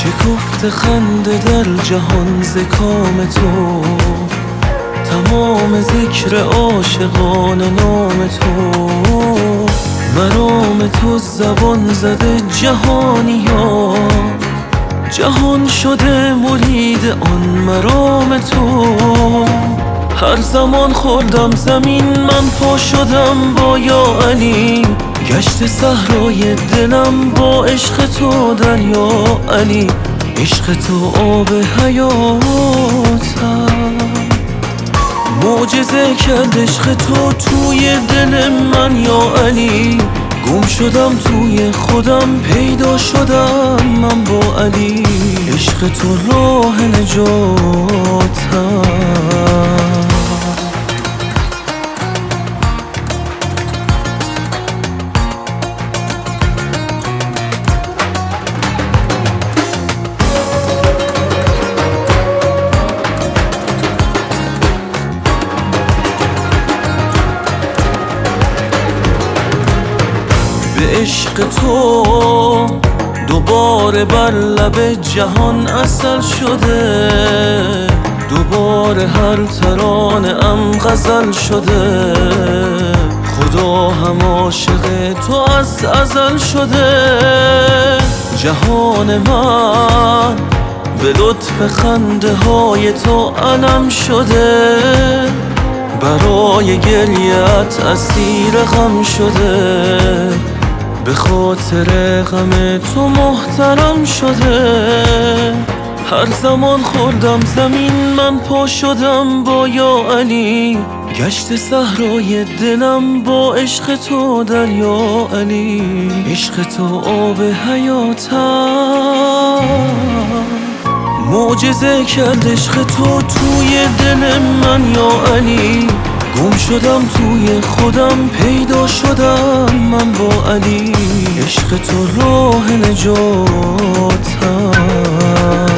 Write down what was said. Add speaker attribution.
Speaker 1: شکفت خنده در جهان ز کام تو، تمام ذکر عاشقان نام تو. مرام تو زبان زده جهانیا، جهان شده مرید آن مرام تو. هر زمان خوردم زمین من پا شدم با یا علی، گشت صحرای دلم با عشق تو دریا علی. عشق تو آب حیاتم، معجزه کرد عشق تو توی دل من یا علی. گم شدم توی خودم پیدا شدم من با علی. عشق تو راه نجاتم. به عشق تو دوباره بر لب جهان عسل شده، دوباره هر ترانه ام غزل شده. خدا هم عاشق تو از ازل شده. جهان من به لطف خنده های تو علم شده، برای گریت اسیر غم شده. به خاطر غم تو محترم شده. هر زمان خوردم زمین من پا شدم با یا علی، گشت صحرای دلم با عشق تو دریا علی. عشق تو آب حیاتم، معجزه کرد عشق تو توی دل من یا علی. گم شدم توی خودم پیدا شدم من با علی. عشق تو راه نجاتم.